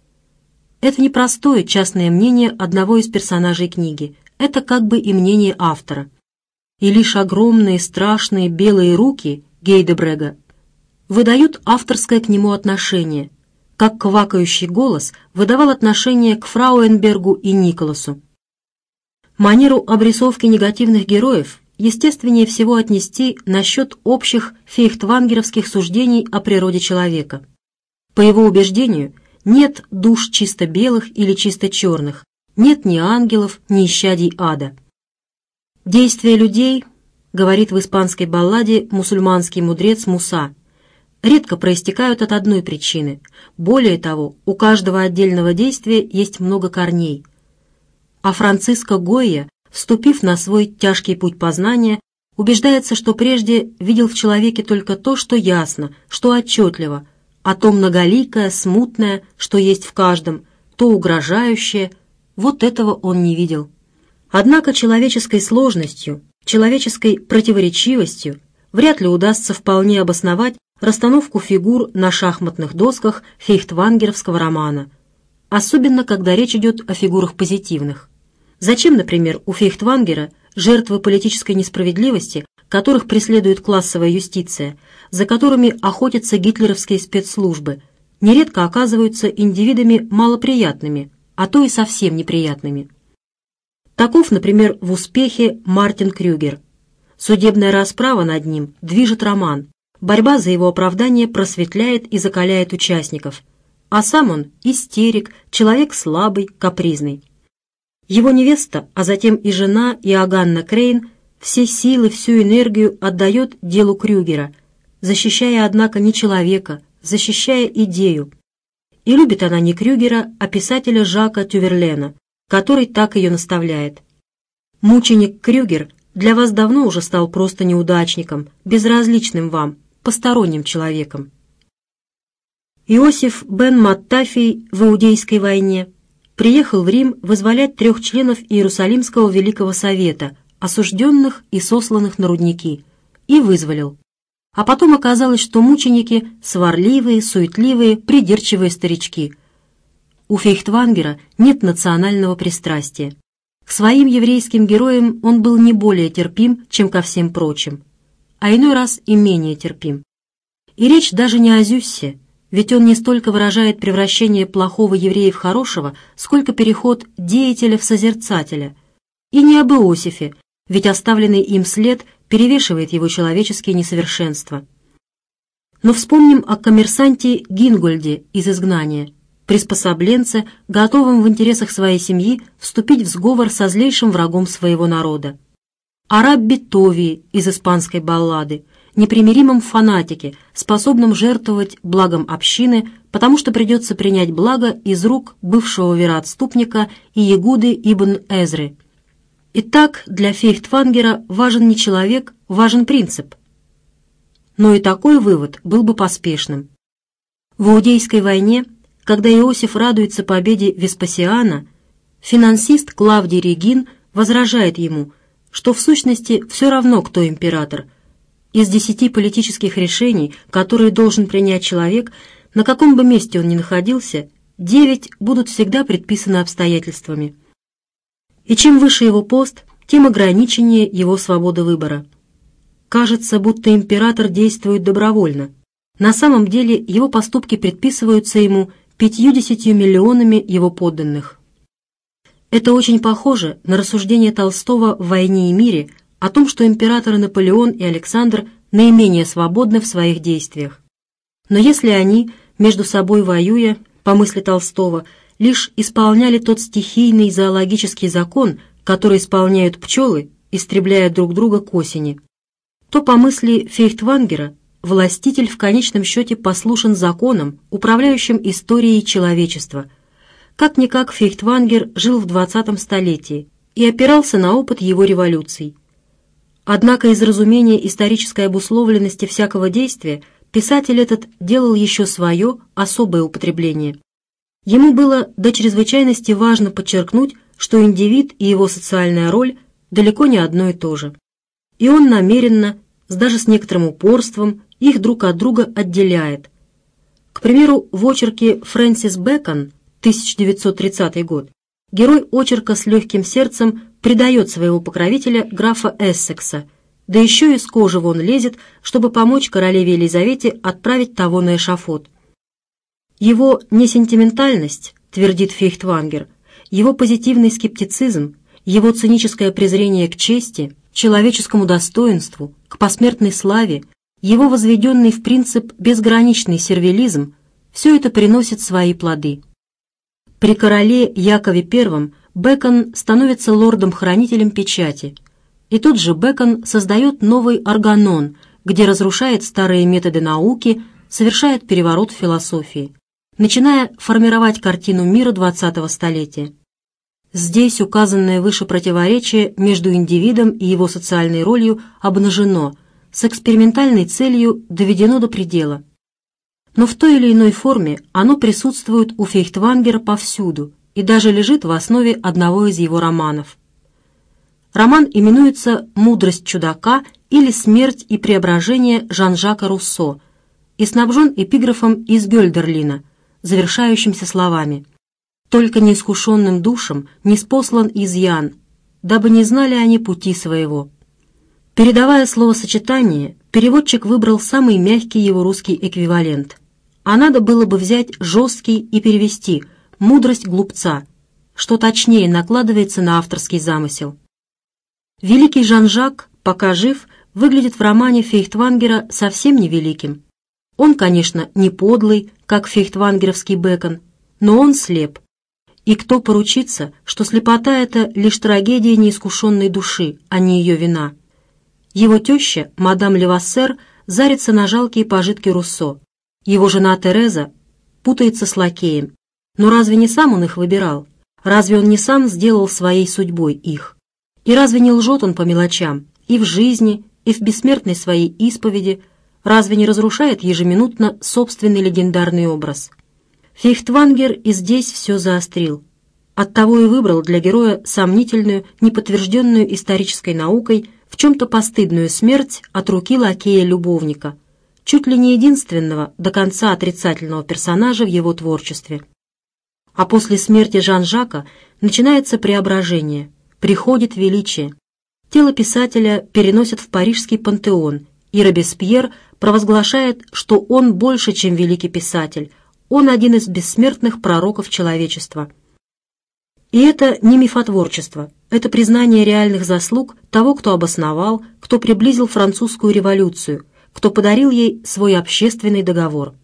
Это не простое частное мнение одного из персонажей книги, это как бы и мнение автора. И лишь огромные страшные белые руки Гейдебрега выдают авторское к нему отношение, как квакающий голос выдавал отношение к Фрауенбергу и Николасу. Манеру обрисовки негативных героев естественнее всего отнести насчет общих фейхтвангеровских суждений о природе человека. По его убеждению, нет душ чисто белых или чисто черных, нет ни ангелов, ни исчадий ада. Действия людей, говорит в испанской балладе мусульманский мудрец Муса, редко проистекают от одной причины. Более того, у каждого отдельного действия есть много корней. А Франциско Гойя, вступив на свой тяжкий путь познания, убеждается, что прежде видел в человеке только то, что ясно, что отчетливо, а то многоликое, смутное, что есть в каждом, то угрожающее, вот этого он не видел. Однако человеческой сложностью, человеческой противоречивостью вряд ли удастся вполне обосновать расстановку фигур на шахматных досках фейхтвангеровского романа, особенно когда речь идет о фигурах позитивных. Зачем, например, у Фейхтвангера жертвы политической несправедливости, которых преследует классовая юстиция, за которыми охотятся гитлеровские спецслужбы, нередко оказываются индивидами малоприятными, а то и совсем неприятными? Таков, например, в «Успехе» Мартин Крюгер. Судебная расправа над ним движет роман, борьба за его оправдание просветляет и закаляет участников, а сам он истерик, человек слабый, капризный. Его невеста, а затем и жена Иоганна Крейн, все силы, всю энергию отдает делу Крюгера, защищая, однако, не человека, защищая идею. И любит она не Крюгера, а писателя Жака Тюверлена, который так ее наставляет. Мученик Крюгер для вас давно уже стал просто неудачником, безразличным вам, посторонним человеком. Иосиф бен Маттафий в Иудейской войне приехал в Рим вызволять 3 членов Иерусалимского Великого Совета, осужденных и сосланных на рудники, и вызволил. А потом оказалось, что мученики – сварливые, суетливые, придирчивые старички. У Фейхтвангера нет национального пристрастия. К своим еврейским героям он был не более терпим, чем ко всем прочим, а иной раз и менее терпим. И речь даже не о Зюссе, ведь он не столько выражает превращение плохого еврея в хорошего, сколько переход деятеля в созерцателя. И не об Иосифе, ведь оставленный им след перевешивает его человеческие несовершенства. Но вспомним о коммерсанте Гингольде из «Изгнания», приспособленце, готовом в интересах своей семьи вступить в сговор со злейшим врагом своего народа. О рабби Товии из испанской баллады, непримиримом фанатике, способном жертвовать благом общины, потому что придется принять благо из рук бывшего вероотступника Иегуды ибн Эзры. Итак, для Фейхтвангера важен не человек, важен принцип. Но и такой вывод был бы поспешным. В Иудейской войне, когда Иосиф радуется победе Веспасиана, финансист Клавдий Регин возражает ему, что в сущности все равно, кто император. Из 10 политических решений, которые должен принять человек, на каком бы месте он ни находился, 9 будут всегда предписаны обстоятельствами. И чем выше его пост, тем ограниченнее его свобода выбора. Кажется, будто император действует добровольно. На самом деле его поступки предписываются ему 50 миллионами его подданных. Это очень похоже на рассуждение Толстого в «Войне и мире» о том, что императоры Наполеон и Александр наименее свободны в своих действиях. Но если они, между собой воюя, по мысли Толстого, лишь исполняли тот стихийный зоологический закон, который исполняют пчелы, истребляя друг друга к осени, то, по мысли Фейхтвангера, властитель в конечном счете послушен законам, управляющим историей человечества. Как-никак Фейхтвангер жил в 20 столетии и опирался на опыт его революций. Однако из разумения исторической обусловленности всякого действия писатель этот делал еще свое особое употребление. Ему было до чрезвычайности важно подчеркнуть, что индивид и его социальная роль далеко не одно и то же. И он намеренно, даже с некоторым упорством, их друг от друга отделяет. К примеру, в очерке «Фрэнсис Бэкон» 1930 год герой очерка с легким сердцем предает своего покровителя графа Эссекса, да еще из кожи вон лезет, чтобы помочь королеве Елизавете отправить того на эшафот. Его несентиментальность, твердит Фейхтвангер, его позитивный скептицизм, его циническое презрение к чести, человеческому достоинству, к посмертной славе, его возведенный в принцип безграничный сервилизм – все это приносит свои плоды. При короле Якове I Бэкон становится лордом-хранителем печати, и тот же Бэкон создает новый органон, где разрушает старые методы науки, совершает переворот в философии, начиная формировать картину мира 20-го столетия. Здесь указанное выше противоречие между индивидом и его социальной ролью обнажено, с экспериментальной целью доведено до предела. Но в той или иной форме оно присутствует у Фейхтвангера повсюду и даже лежит в основе одного из его романов. Роман именуется «Мудрость чудака» или «Смерть и преображение Жан-Жака Руссо» и снабжен эпиграфом из Гёльдерлина, завершающимся словами: «Только неискушенным душам ниспослан изъян, дабы не знали они пути своего». Передавая словосочетание, переводчик выбрал самый мягкий его русский эквивалент, а надо было бы взять жесткий и перевести «мудрость глупца», что точнее накладывается на авторский замысел. Великий Жан-Жак, пока жив, выглядит в романе Фейхтвангера совсем невеликим. Он, конечно, не подлый, как фейхтвангеровский Бэкон, но он слеп. И кто поручится, что слепота — это лишь трагедия неискушенной души, а не ее вина? Его теща, мадам Левассер, зарится на жалкие пожитки Руссо. Его жена Тереза путается с лакеем. Но разве не сам он их выбирал? Разве он не сам сделал своей судьбой их? И разве не лжет он по мелочам и в жизни, и в бессмертной своей исповеди? Разве не разрушает ежеминутно собственный легендарный образ? Фейхтвангер и здесь все заострил. Оттого и выбрал для героя сомнительную, неподтвержденную исторической наукой, в чем-то постыдную смерть от руки лакея-любовника, чуть ли не единственного до конца отрицательного персонажа в его творчестве. А после смерти Жан-Жака начинается преображение, приходит величие. Тело писателя переносят в парижский пантеон, и Робеспьер провозглашает, что он больше, чем великий писатель, он один из бессмертных пророков человечества. И это не мифотворчество, это признание реальных заслуг того, кто обосновал, кто приблизил французскую революцию, кто подарил ей свой общественный договор.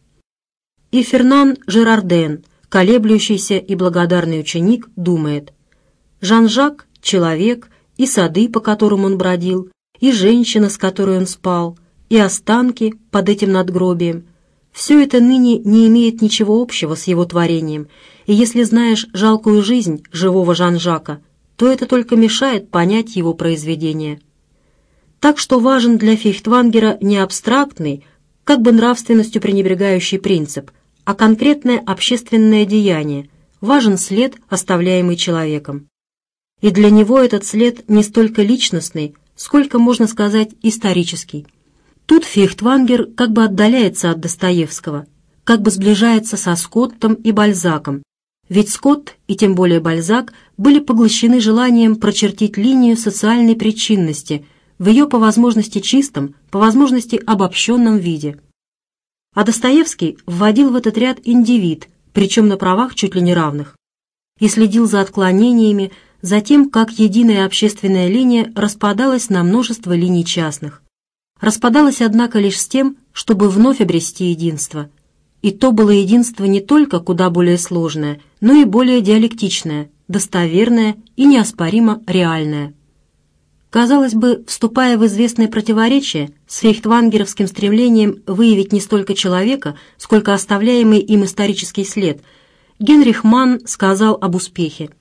И Фернан Жерарден, колеблющийся и благодарный ученик, думает: Жан-Жак — человек, и сады, по которым он бродил, и женщина, с которой он спал, и останки под этим надгробием — все это ныне не имеет ничего общего с его творением, и если знаешь жалкую жизнь живого Жан-Жака, то это только мешает понять его произведение. Так что важен для Фейхтвангера не абстрактный, как бы нравственностью пренебрегающий принцип, а конкретное общественное деяние, важен след, оставляемый человеком. И для него этот след не столько личностный, сколько, можно сказать, исторический. Тут Фейхтвангер как бы отдаляется от Достоевского, как бы сближается со Скоттом и Бальзаком, ведь Скотт и тем более Бальзак были поглощены желанием прочертить линию социальной причинности в ее по возможности чистом, по возможности обобщенном виде. А Достоевский вводил в этот ряд индивид, причем на правах чуть ли не равных, и следил за отклонениями, за тем, как единая общественная линия распадалась на множество линий частных. Распадалась, однако, лишь с тем, чтобы вновь обрести единство. и то было единство не только куда более сложное, но и более диалектичное, достоверное и неоспоримо реальное. Казалось бы, вступая в известное противоречие с фейхтвангеровским стремлением выявить не столько человека, сколько оставляемый им исторический след, Генрих Манн сказал об успехе.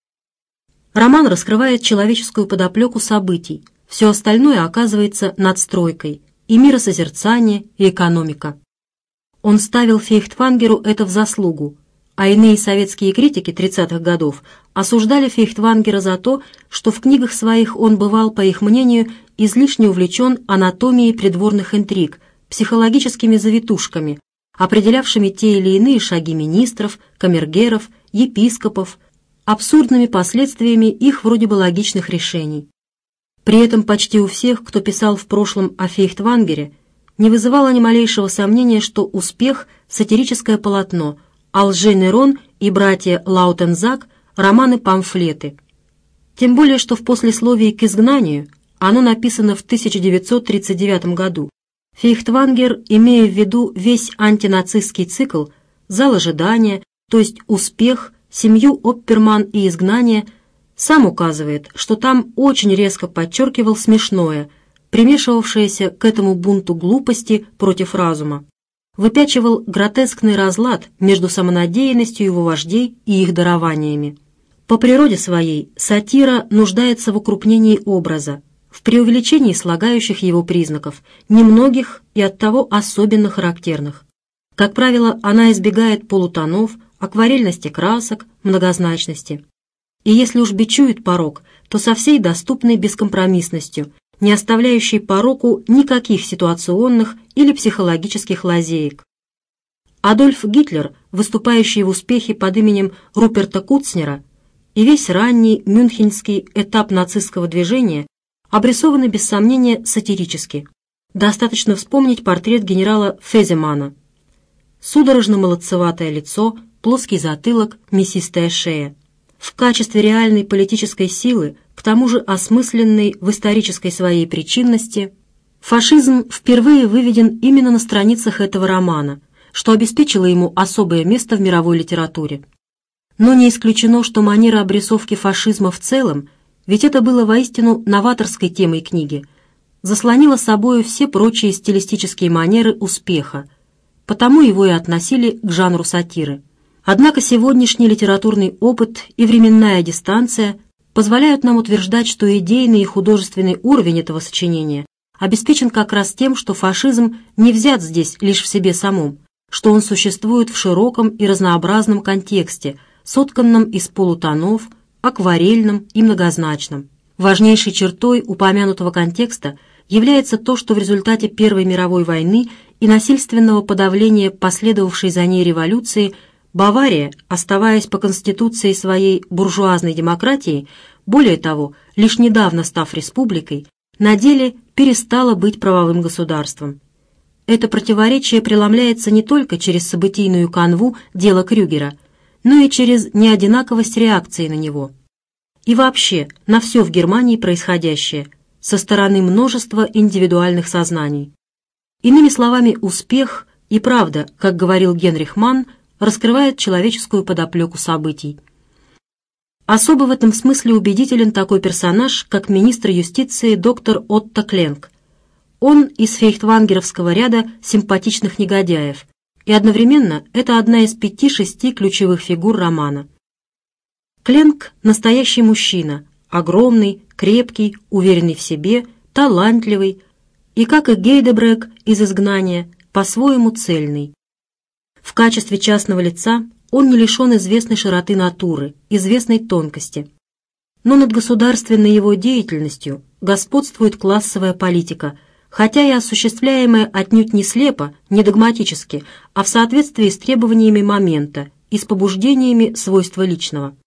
Роман раскрывает человеческую подоплеку событий, все остальное оказывается надстройкой, и миросозерцание, и экономика. Он ставил Фейхтвангеру это в заслугу, а иные советские критики 30-х годов осуждали Фейхтвангера за то, что в книгах своих он бывал, по их мнению, излишне увлечен анатомией придворных интриг, психологическими завитушками, определявшими те или иные шаги министров, камергеров, епископов, абсурдными последствиями их вроде бы логичных решений. При этом почти у всех, кто писал в прошлом о Фейхтвангере, не вызывало ни малейшего сомнения, что успех – сатирическое полотно, а Лже-Нерон и братья Лаутензак – романы-памфлеты. Тем более, что в послесловии к изгнанию, оно написано в 1939 году, Фейхтвангер, имея в виду весь антинацистский цикл «Зал ожидания», то есть «Успех», «Семью Опперман» и «Изгнание», сам указывает, что там очень резко подчеркивал смешное, примешивавшееся к этому бунту глупости против разума, выпячивал гротескный разлад между самонадеянностью его вождей и их дарованиями. По природе своей сатира нуждается в укрупнении образа, в преувеличении слагающих его признаков, немногих и оттого особенно характерных. Как правило, она избегает полутонов, акварельности красок, многозначности. И если уж бичует порок, то со всей доступной бескомпромиссностью, не оставляющей пороку никаких ситуационных или психологических лазеек. Адольф Гитлер, выступающий в успехе под именем Руперта Куцнера, и весь ранний мюнхенский этап нацистского движения обрисованы без сомнения сатирически. Достаточно вспомнить портрет генерала Феземана. Судорожно-молодцеватое лицо, плоский затылок, мясистая шея. В качестве реальной политической силы, к тому же осмысленной в исторической своей причинности, фашизм впервые выведен именно на страницах этого романа, что обеспечило ему особое место в мировой литературе. Но не исключено, что манера обрисовки фашизма в целом, ведь это было воистину новаторской темой книги, заслонила собою все прочие стилистические манеры успеха, потому его и относили к жанру сатиры. Однако сегодняшний литературный опыт и временная дистанция позволяют нам утверждать, что идейный и художественный уровень этого сочинения обеспечен как раз тем, что фашизм не взят здесь лишь в себе самом, что он существует в широком и разнообразном контексте, сотканном из полутонов, акварельном и многозначном. Важнейшей чертой упомянутого контекста является то, что в результате Первой мировой войны и насильственного подавления последовавшей за ней революции Бавария, оставаясь по конституции своей буржуазной демократией, более того, лишь недавно став республикой, на деле перестала быть правовым государством. Это противоречие преломляется не только через событийную канву дела Крюгера, но и через неодинаковость реакции на него. И вообще на все в Германии происходящее, со стороны множества индивидуальных сознаний. Иными словами, успех и правда, как говорил Генрих Манн, раскрывает человеческую подоплеку событий. Особо в этом смысле убедителен такой персонаж, как министр юстиции доктор Отто Кленк. Он из фейхтвангеровского ряда симпатичных негодяев, и одновременно это одна из 5-6 ключевых фигур романа. Кленк – настоящий мужчина, огромный, крепкий, уверенный в себе, талантливый и, как и Гейдебрек из «Изгнания», по-своему цельный. В качестве частного лица он не лишен известной широты натуры, известной тонкости. Но над государственной его деятельностью господствует классовая политика, хотя и осуществляемая отнюдь не слепо, не догматически, а в соответствии с требованиями момента и с побуждениями свойства личного.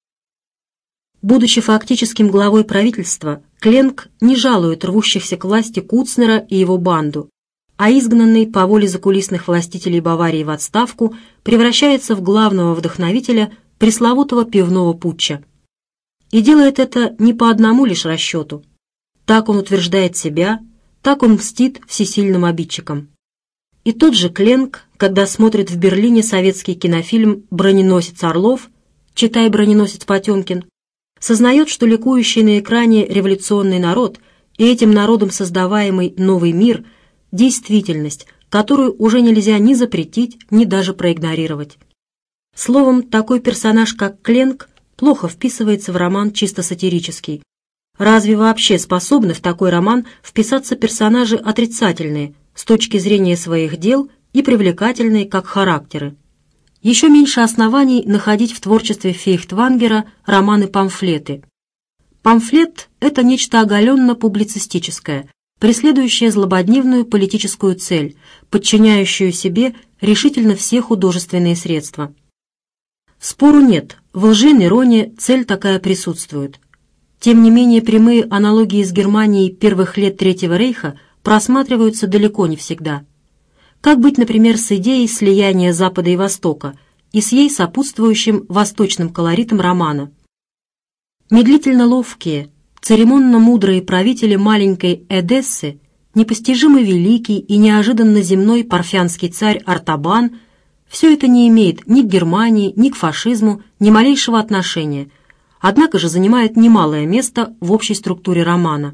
Будучи фактическим главой правительства, Кленк не жалует рвущихся к власти Куцнера и его банду, а изгнанный по воле закулисных властителей Баварии в отставку превращается в главного вдохновителя пресловутого пивного путча. И делает это не по одному лишь расчету. Так он утверждает себя, так он мстит всесильным обидчикам. И тот же Кленк, когда смотрит в Берлине советский кинофильм «Броненосец Орлов», читай «Броненосец Потемкин», сознает, что ликующий на экране революционный народ и этим народом создаваемый новый мир – действительность, которую уже нельзя ни запретить, ни даже проигнорировать. Словом, такой персонаж, как Кленк, плохо вписывается в роман чисто сатирический. Разве вообще способны в такой роман вписаться персонажи отрицательные с точки зрения своих дел и привлекательные как характеры? Еще меньше оснований находить в творчестве Фейхтвангера романы-памфлеты. Памфлет – это нечто оголенно-публицистическое, преследующее злободневную политическую цель, подчиняющую себе решительно все художественные средства. Спору нет, в лжи-иронии цель такая присутствует. Тем не менее, прямые аналогии с Германией первых лет Третьего рейха просматриваются далеко не всегда. Как быть, например, с идеей слияния Запада и Востока и с ей сопутствующим восточным колоритом романа? Медлительно ловкие, церемонно мудрые правители маленькой Эдессы, непостижимо великий и неожиданно земной парфянский царь Артабан – все это не имеет ни к Германии, ни к фашизму ни малейшего отношения, однако же занимает немалое место в общей структуре романа.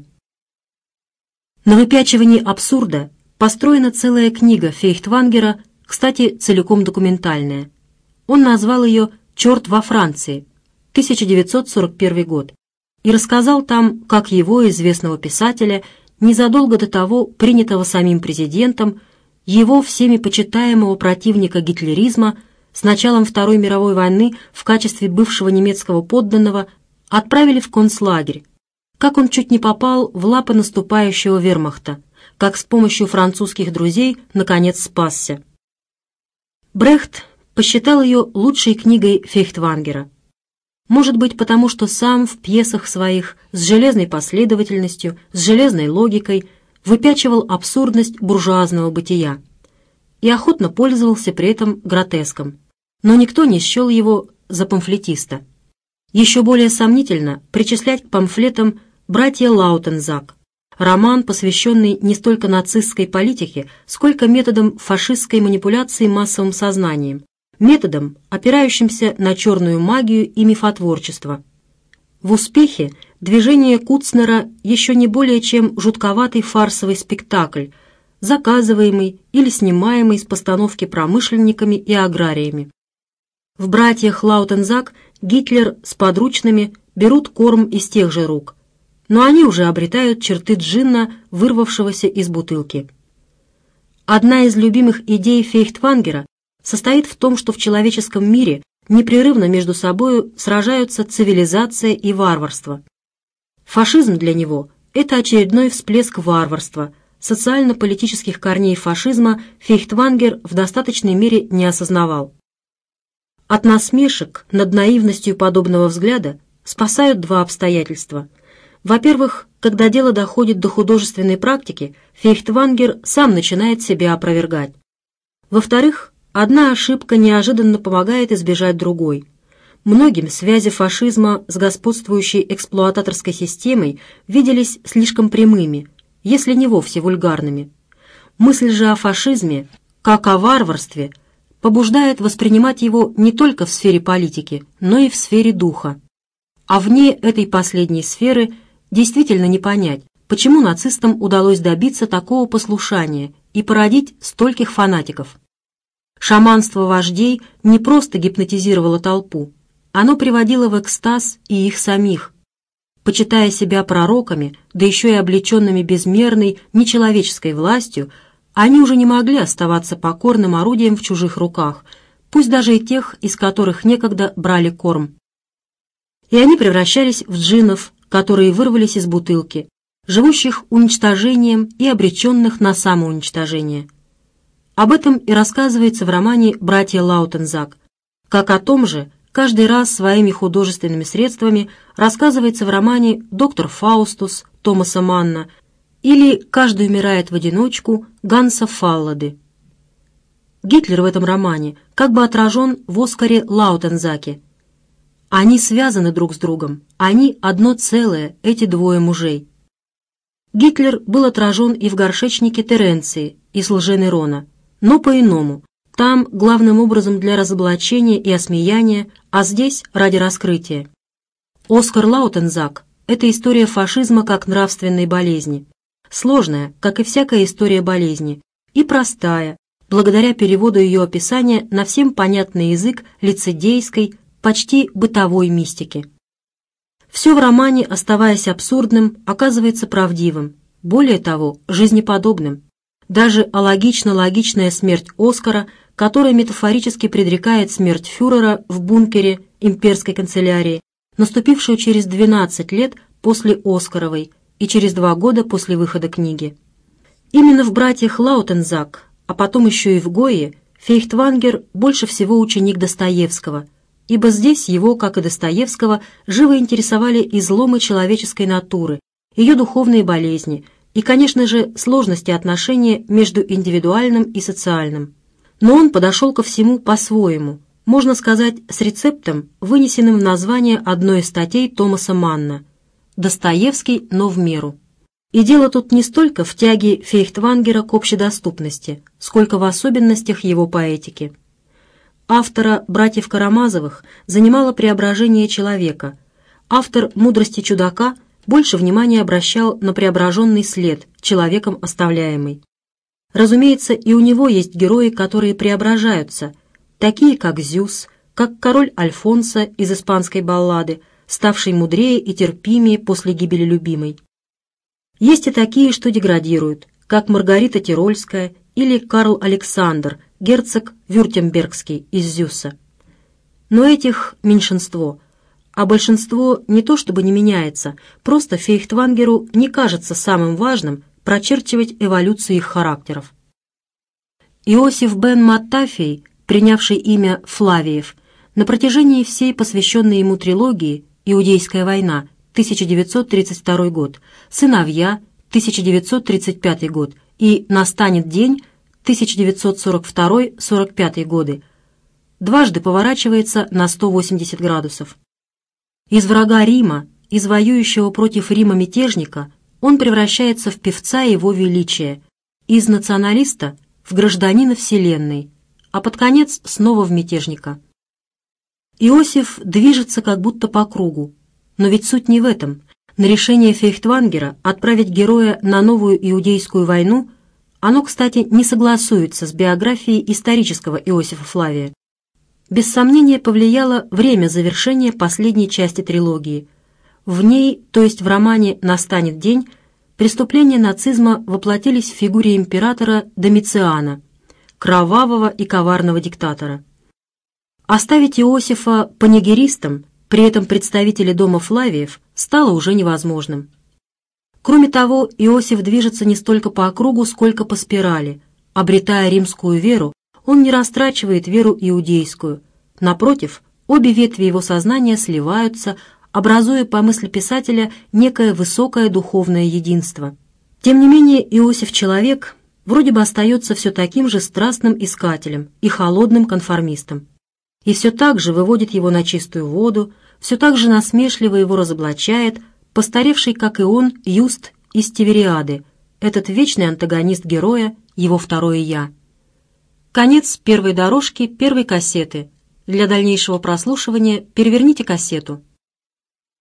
На выпячивании абсурда построена целая книга Фейхтвангера, кстати, целиком документальная. Он назвал ее «Черт во Франции», 1941 год, и рассказал там, как его, известного писателя, незадолго до того принятого самим президентом, его всеми почитаемого противника гитлеризма, с началом Второй мировой войны в качестве бывшего немецкого подданного отправили в концлагерь, как он чуть не попал в лапы наступающего вермахта, как с помощью французских друзей наконец спасся. Брехт посчитал ее лучшей книгой Фейхтвангера. Может быть, потому что сам в пьесах своих с железной последовательностью, с железной логикой выпячивал абсурдность буржуазного бытия и охотно пользовался при этом гротеском, но никто не счел его за памфлетиста. Еще более сомнительно причислять к памфлетам «Братья Лаутензак», роман, посвященный не столько нацистской политике, сколько методам фашистской манипуляции массовым сознанием, методом, опирающимся на черную магию и мифотворчество. В успехе движение Куцнера еще не более чем жутковатый фарсовый спектакль, заказываемый или снимаемый с постановки промышленниками и аграриями. В «Братьях Лаутензак» Гитлер с подручными берут корм из тех же рук, но они уже обретают черты джинна, вырвавшегося из бутылки. Одна из любимых идей Фейхтвангера состоит в том, что в человеческом мире непрерывно между собою сражаются цивилизация и варварство. Фашизм для него – это очередной всплеск варварства. Социально-политических корней фашизма Фейхтвангер в достаточной мере не осознавал. От насмешек над наивностью подобного взгляда спасают два обстоятельства. Во-первых, когда дело доходит до художественной практики, Фейхтвангер сам начинает себя опровергать. Во-вторых, одна ошибка неожиданно помогает избежать другой. Многим связи фашизма с господствующей эксплуататорской системой виделись слишком прямыми, если не вовсе вульгарными. Мысль же о фашизме, как о варварстве, побуждает воспринимать его не только в сфере политики, но и в сфере духа. А вне этой последней сферы действительно не понять, почему нацистам удалось добиться такого послушания и породить стольких фанатиков. Шаманство вождей не просто гипнотизировало толпу, оно приводило в экстаз и их самих. Почитая себя пророками, да еще и облеченными безмерной, нечеловеческой властью, они уже не могли оставаться покорным орудием в чужих руках, пусть даже и тех, из которых некогда брали корм. И они превращались в джиннов, которые вырвались из бутылки, живущих уничтожением и обреченных на самоуничтожение. Об этом и рассказывается в романе «Братья Лаутензак», как о том же каждый раз своими художественными средствами рассказывается в романе «Доктор Фаустус» Томаса Манна или «Каждый умирает в одиночку» Ганса Фаллады. Гитлер в этом романе как бы отражен в Оскаре Лаутензаке. Они связаны друг с другом, они одно целое, эти двое мужей. Гитлер был отражен и в горшечнике Теренции из «Лженерона», но по-иному. Там главным образом для разоблачения и осмеяния, а здесь ради раскрытия. Оскар Лаутензак – это история фашизма как нравственной болезни. Сложная, как и всякая история болезни, и простая, благодаря переводу ее описания на всем понятный язык лицедейской, почти бытовой мистики. Все в романе, оставаясь абсурдным, оказывается правдивым, более того, жизнеподобным. Даже алогично-логичная смерть Оскара, которая метафорически предрекает смерть фюрера в бункере имперской канцелярии, наступившую через 12 лет после Оскаровой и через 2 года после выхода книги. Именно в «Братьях Лаутензак», а потом еще и в «Гое», Фейхтвангер больше всего ученик Достоевского, ибо здесь его, как и Достоевского, живо интересовали изломы человеческой натуры, ее духовные болезни и, конечно же, сложности отношения между индивидуальным и социальным. Но он подошел ко всему по-своему, можно сказать, с рецептом, вынесенным в название одной из статей Томаса Манна «Достоевский, но в меру». И дело тут не столько в тяге Фейхтвангера к общедоступности, сколько в особенностях его поэтики. Автора «Братьев Карамазовых» занимало преображение человека. Автор «Мудрости чудака» больше внимания обращал на преображенный след, человеком оставляемый. Разумеется, и у него есть герои, которые преображаются, такие как Зюс, как король Альфонсо из испанской баллады, ставший мудрее и терпимее после гибели любимой. Есть и такие, что деградируют, как Маргарита Тирольская или Карл Александр, герцог Вюртембергский из Зюса. Но этих меньшинство, а большинство не то чтобы не меняется, просто Фейхтвангеру не кажется самым важным прочерчивать эволюцию их характеров. Иосиф бен Маттафий, принявший имя Флавиев, на протяжении всей посвященной ему трилогии «Иудейская война» 1932 год, «Сыновья» 1935 год и «Настанет день» 1942-45 годы, дважды поворачивается на 180 градусов. Из врага Рима, из воюющего против Рима мятежника, он превращается в певца его величия, из националиста в гражданина Вселенной, а под конец снова в мятежника. Иосиф движется как будто по кругу, но ведь суть не в этом. На решение Фейхтвангера отправить героя на новую иудейскую войну оно, кстати, не согласуется с биографией исторического Иосифа Флавия. Без сомнения повлияло время завершения последней части трилогии. В ней, то есть в романе «Настанет день», преступления нацизма воплотились в фигуре императора Домициана, кровавого и коварного диктатора. Оставить Иосифа панегеристом, при этом представители дома Флавиев, стало уже невозможным. Кроме того, Иосиф движется не столько по кругу, сколько по спирали. Обретая римскую веру, он не растрачивает веру иудейскую. Напротив, обе ветви его сознания сливаются, образуя по мысли писателя некое высокое духовное единство. Тем не менее, Иосиф-человек вроде бы остается все таким же страстным искателем и холодным конформистом. И все так же выводит его на чистую воду, все так же насмешливо его разоблачает постаревший, как и он, Юст из Тивериады, этот вечный антагонист героя, его второе «я». Конец первой дорожки первой кассеты. Для дальнейшего прослушивания переверните кассету.